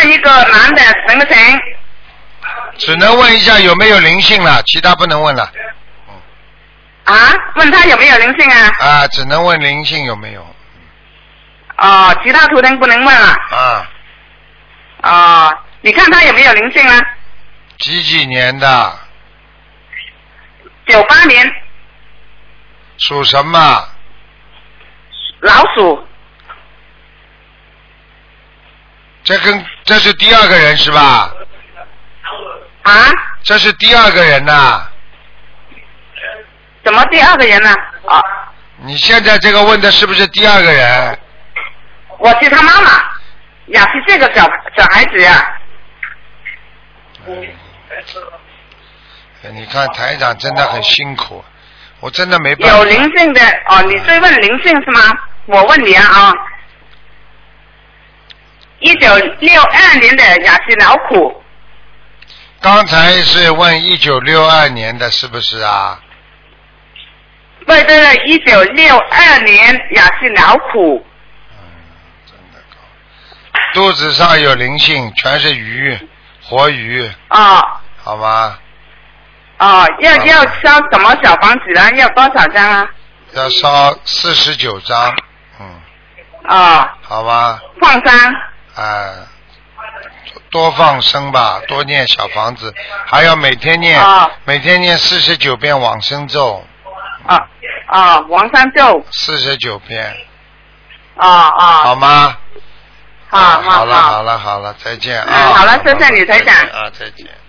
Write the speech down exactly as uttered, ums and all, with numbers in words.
一个男的行不行？ 只能问一下有没有灵性了，其他不能问了。 啊？问他有没有灵性啊？ 啊，只能问灵性有没有。 哦，其他图腾不能问了。 啊。 哦，你看他有没有灵性呢？ 几几年的？ 九八年。 属什么？ 老鼠。 这跟这是第二个人是吧？ 啊？ 这是第二个人呐、啊。 怎么第二个人呢？啊。 你现在这个问的是不是第二个人？ 我是他妈妈，呀，是这个小小孩子呀、啊。 嗯。你看台长真的很辛苦，我真的没办法。 有灵性的哦，你追问灵性是吗？我问你啊啊，一九六二年的亚细老虎。 刚才是问一九六二年的是不是啊？ 对对对，一九六二年亚细老虎。 嗯，真的高。肚子上有灵性，全是鱼，活鱼。 哦。 好吗？ 哦，要要烧什么小房子呢？要多少张啊？ 要烧四十九张，嗯。 哦。 好吧。 放生。 啊、多放生吧，多念小房子，还要每天念， 哦、 每天念四十九遍往生咒。 啊啊，往生咒。 四十九遍。 啊啊。 好吗？ 好，好， 好了，好了，好了，再见啊！ 嗯，好了，谢谢你，台长。 啊，再见。